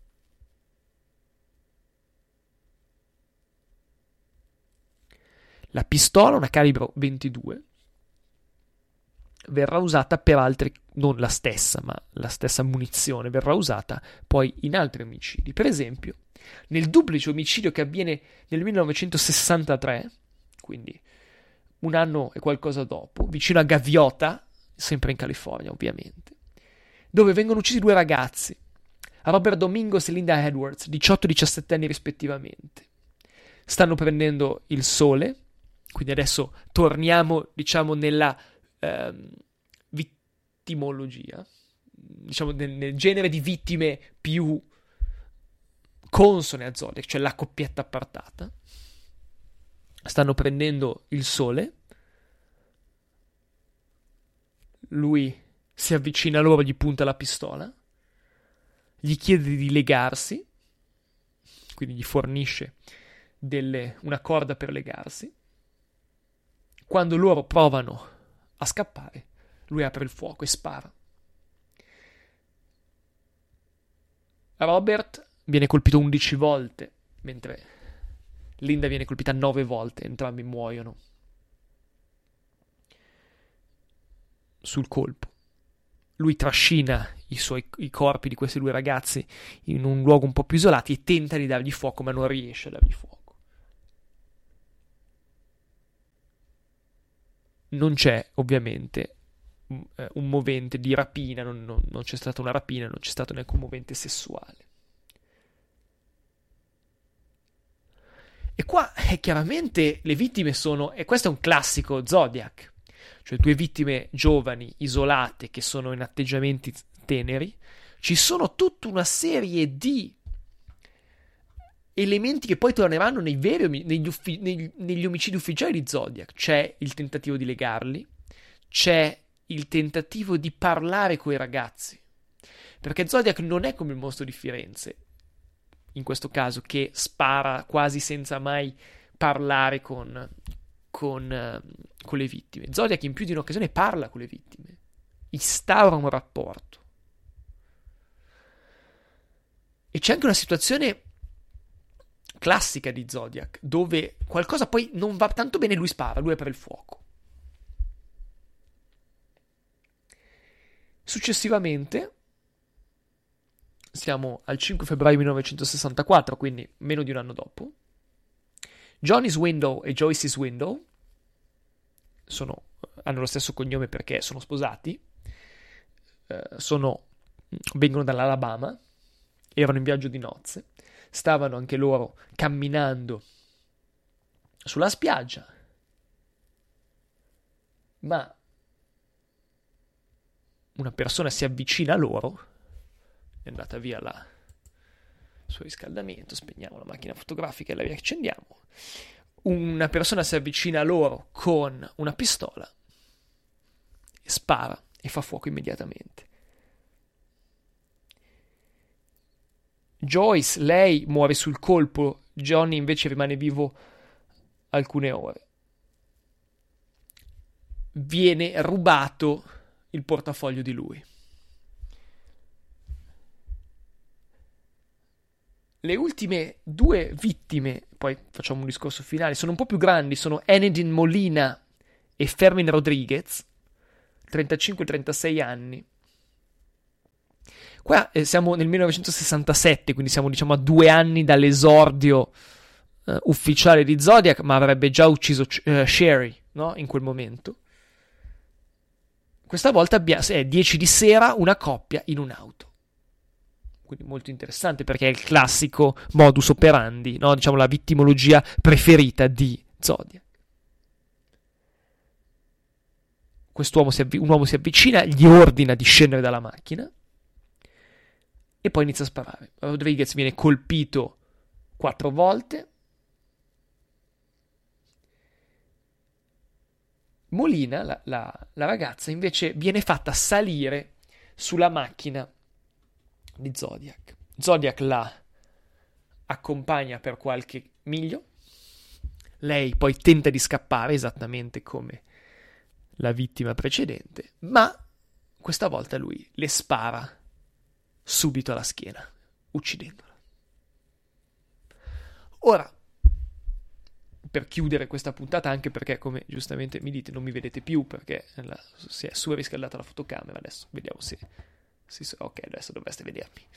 La pistola, una calibro 22, verrà usata per altri, non la stessa, ma la stessa munizione verrà usata poi in altri omicidi. Per esempio, nel duplice omicidio che avviene nel 1963, quindi un anno e qualcosa dopo, vicino a Gaviota, sempre in California ovviamente, dove vengono uccisi due ragazzi, Robert Domingos e Linda Edwards, 18 e 17 anni rispettivamente. Stanno prendendo il sole, quindi adesso torniamo, diciamo, nella vittimologia, diciamo nel genere di vittime più consone a Zodiac, cioè la coppietta appartata. Stanno prendendo il sole, lui si avvicina a loro, gli punta la pistola, gli chiede di legarsi, quindi gli fornisce una corda per legarsi. Quando loro provano a scappare, lui apre il fuoco e spara. Robert viene colpito 11 volte, mentre Linda viene colpita 9 volte, entrambi muoiono sul colpo. Lui trascina i corpi di questi due ragazzi in un luogo un po' più isolato e tenta di dargli fuoco, ma non riesce a dargli fuoco. Non c'è ovviamente un movente di rapina, non c'è stata una rapina, non c'è stato neanche un movente sessuale. E qua chiaramente le vittime sono, e questo è un classico Zodiac, cioè due vittime giovani, isolate, che sono in atteggiamenti teneri. Ci sono tutta una serie di elementi che poi torneranno negli omicidi ufficiali di Zodiac. C'è il tentativo di legarli, c'è il tentativo di parlare coi ragazzi, perché Zodiac non è come il mostro di Firenze, in questo caso, che spara quasi senza mai parlare con le vittime. Zodiac in più di un'occasione parla con le vittime, instaura un rapporto. E c'è anche una situazione classica di Zodiac, dove qualcosa poi non va tanto bene, lui spara, lui apre il fuoco. Successivamente, siamo al 5 febbraio 1964, quindi meno di un anno dopo, Johnny Swindoll e Joyce Swindoll hanno lo stesso cognome perché sono sposati, vengono dall'Alabama, erano in viaggio di nozze, stavano anche loro camminando sulla spiaggia, ma una persona si avvicina a loro, è andata via il suo riscaldamento, spegniamo la macchina fotografica e la riaccendiamo. Una persona si avvicina a loro con una pistola, spara e fa fuoco immediatamente. Joyce, lei muore sul colpo, Johnny invece rimane vivo alcune ore. Viene rubato il portafoglio di lui. Le ultime due vittime, poi facciamo un discorso finale, sono un po' più grandi, sono Enedin Molina e Fermin Rodriguez, 35-36 anni. Qua siamo nel 1967, quindi siamo diciamo a 2 anni dall'esordio ufficiale di Zodiac, ma avrebbe già ucciso Sherry, no? In quel momento. Questa volta è 10 di sera, una coppia in un'auto. Quindi molto interessante perché è il classico modus operandi, no? Diciamo la vittimologia preferita di Zodiac. Un uomo si avvicina, gli ordina di scendere dalla macchina e poi inizia a sparare. Rodriguez viene colpito 4 volte, Molina, la ragazza, invece viene fatta salire sulla macchina di Zodiac. Zodiac la accompagna per qualche miglio. Lei poi tenta di scappare, esattamente come la vittima precedente, ma questa volta lui le spara subito alla schiena, uccidendola. Ora, per chiudere questa puntata, anche perché, come giustamente mi dite, non mi vedete più perché si è surriscaldata la fotocamera, adesso vediamo se ok, adesso dovreste vedermi.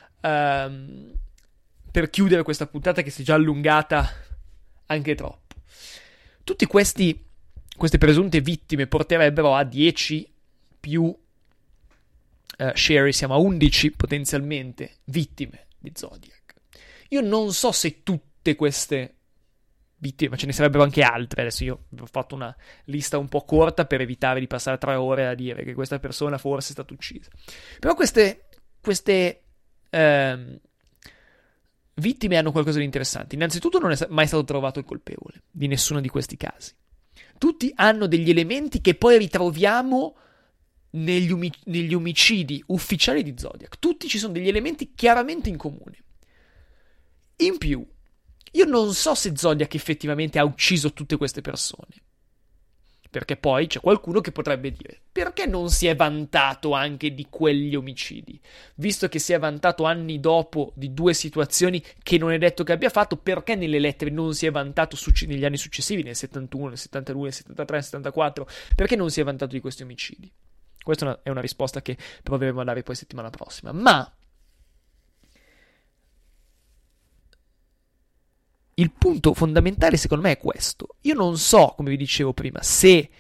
Per chiudere questa puntata che si è già allungata anche troppo, tutti queste presunte vittime porterebbero a 10 più Sherry, siamo a 11 potenzialmente vittime di Zodiac. Io non so se tutte queste vittime, ma ce ne sarebbero anche altre. Adesso io ho fatto una lista un po' corta per evitare di passare 3 ore a dire che questa persona forse è stata uccisa. Però queste vittime hanno qualcosa di interessante. Innanzitutto non è mai stato trovato il colpevole di nessuno di questi casi. Tutti hanno degli elementi che poi ritroviamo negli omicidi ufficiali di Zodiac. Tutti ci sono degli elementi chiaramente in comune. In più, io non so se Zodiac effettivamente ha ucciso tutte queste persone. Perché poi c'è qualcuno che potrebbe dire: perché non si è vantato anche di quegli omicidi? Visto che si è vantato anni dopo di 2 situazioni che non è detto che abbia fatto, perché nelle lettere non si è vantato negli anni successivi, nel 71, nel 72, nel 73, nel 74? Perché non si è vantato di questi omicidi? Questa è una risposta che proveremo a dare poi settimana prossima. Ma il punto fondamentale secondo me è questo. Io non so, come vi dicevo prima, se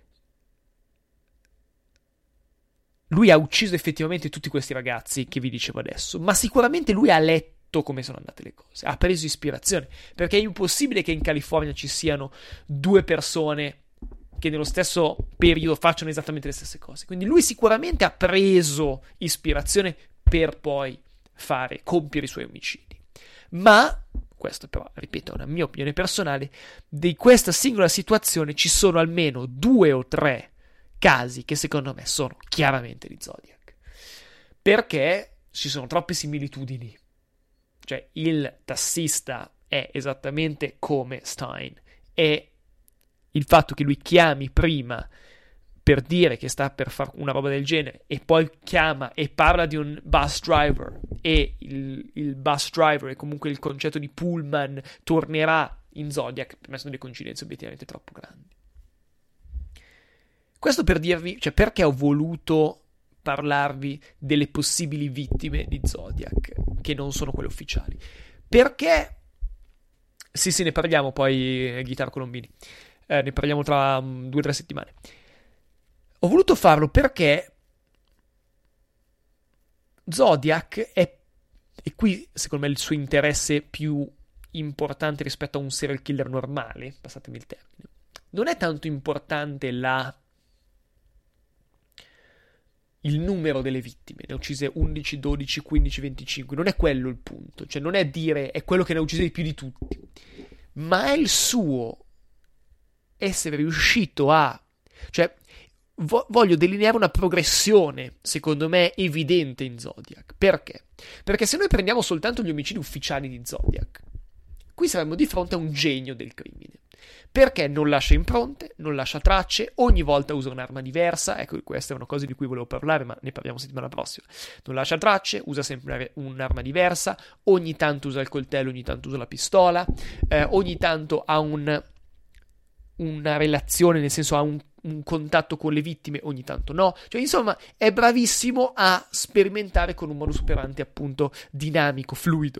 lui ha ucciso effettivamente tutti questi ragazzi che vi dicevo adesso, ma sicuramente lui ha letto come sono andate le cose, ha preso ispirazione, perché è impossibile che in California ci siano 2 persone che nello stesso periodo facciano esattamente le stesse cose. Quindi lui sicuramente ha preso ispirazione per poi compiere i suoi omicidi. Ma questo però, ripeto, è una mia opinione personale, di questa singola situazione ci sono almeno 2 o 3 casi che secondo me sono chiaramente di Zodiac, perché ci sono troppe similitudini. Cioè, il tassista è esattamente come Stein, e il fatto che lui chiami prima per dire che sta per fare una roba del genere e poi chiama e parla di un bus driver, e il bus driver e comunque il concetto di pullman tornerà in Zodiac, per me sono delle coincidenze obiettivamente troppo grandi. Questo per dirvi, cioè, perché ho voluto parlarvi delle possibili vittime di Zodiac che non sono quelle ufficiali, perché sì, ne parliamo poi, Guitar Colombini, ne parliamo tra 2 o 3 settimane. Ho voluto farlo perché Zodiac è, e qui secondo me il suo interesse più importante rispetto a un serial killer normale, passatemi il termine, non è tanto importante il numero delle vittime, ne ha uccise 11, 12, 15, 25, non è quello il punto, cioè non è dire è quello che ne ha uccise di più di tutti, ma è il suo essere riuscito a, cioè voglio delineare una progressione, secondo me, evidente in Zodiac. Perché? Perché se noi prendiamo soltanto gli omicidi ufficiali di Zodiac, qui saremmo di fronte a un genio del crimine. Perché non lascia impronte, non lascia tracce, ogni volta usa un'arma diversa. Ecco, questa è una cosa di cui volevo parlare, ma ne parliamo settimana prossima. Non lascia tracce, usa sempre un'arma diversa, ogni tanto usa il coltello, ogni tanto usa la pistola, ogni tanto ha una relazione, nel senso ha un contatto con le vittime, ogni tanto no. Cioè, insomma, è bravissimo a sperimentare con un modus operandi appunto dinamico, fluido.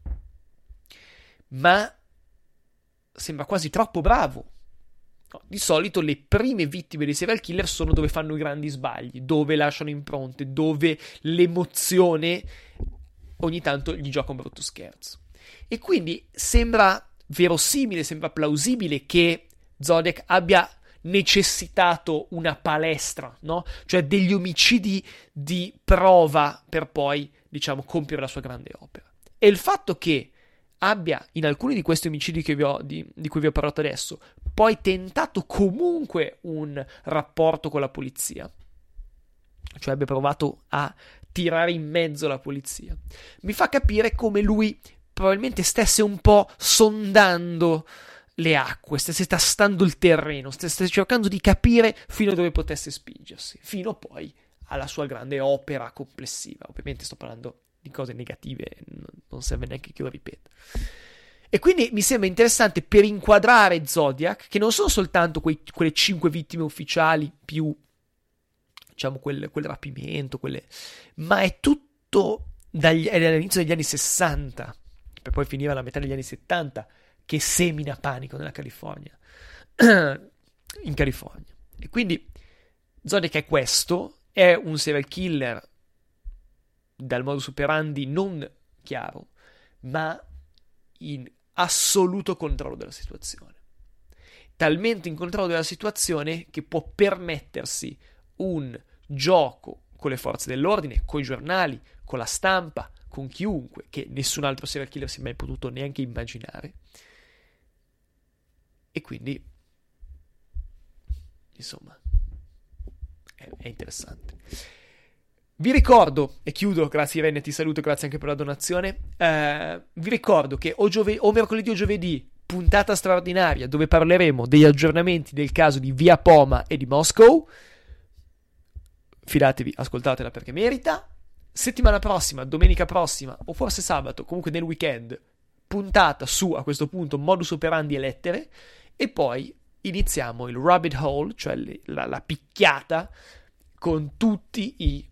Ma sembra quasi troppo bravo. No, di solito le prime vittime dei serial killer sono dove fanno i grandi sbagli, dove lasciano impronte, dove l'emozione ogni tanto gli gioca un brutto scherzo. E quindi sembra verosimile, sembra plausibile che Zodiac abbia necessitato una palestra, no? Cioè degli omicidi di prova per poi, diciamo, compiere la sua grande opera. E il fatto che abbia in alcuni di questi omicidi di cui vi ho parlato adesso poi tentato comunque un rapporto con la polizia, cioè abbia provato a tirare in mezzo la polizia, mi fa capire come lui probabilmente stesse un po' sondando le acque, stesse tastando il terreno, stesse cercando di capire fino a dove potesse spingersi, fino poi alla sua grande opera complessiva. Ovviamente sto parlando di cose negative, non serve neanche che io lo ripeta. E quindi mi sembra interessante per inquadrare Zodiac, che non sono soltanto quelle 5 vittime ufficiali più, diciamo, quel rapimento, ma è tutto è dall'inizio degli anni 60, per poi finire alla metà degli anni 70, che semina panico nella California. In California. E quindi Zodiac è questo, è un serial killer dal modus operandi non chiaro, ma in assoluto controllo della situazione. Talmente in controllo della situazione che può permettersi un gioco con le forze dell'ordine, con i giornali, con la stampa, con chiunque, che nessun altro serial killer si è mai potuto neanche immaginare. E quindi, insomma, è interessante. Vi ricordo, e chiudo, grazie Irene, ti saluto, grazie anche per la donazione, vi ricordo che o mercoledì o giovedì, puntata straordinaria, dove parleremo degli aggiornamenti del caso di Via Poma e di Moscow. Fidatevi, ascoltatela perché merita. Settimana prossima, domenica prossima, o forse sabato, comunque nel weekend, puntata su, a questo punto, modus operandi e lettere, e poi iniziamo il rabbit hole, cioè la picchiata, con tutti i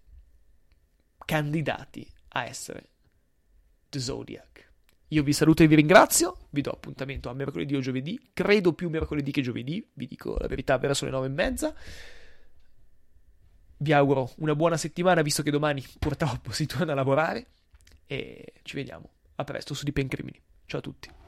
candidati a essere The Zodiac. Io vi saluto e vi ringrazio, vi do appuntamento a mercoledì o giovedì, credo più mercoledì che giovedì, vi dico la verità, verso le 9:30. Vi auguro una buona settimana, visto che domani purtroppo si torna a lavorare, e ci vediamo a presto su Di Pen Crimini. Ciao a tutti.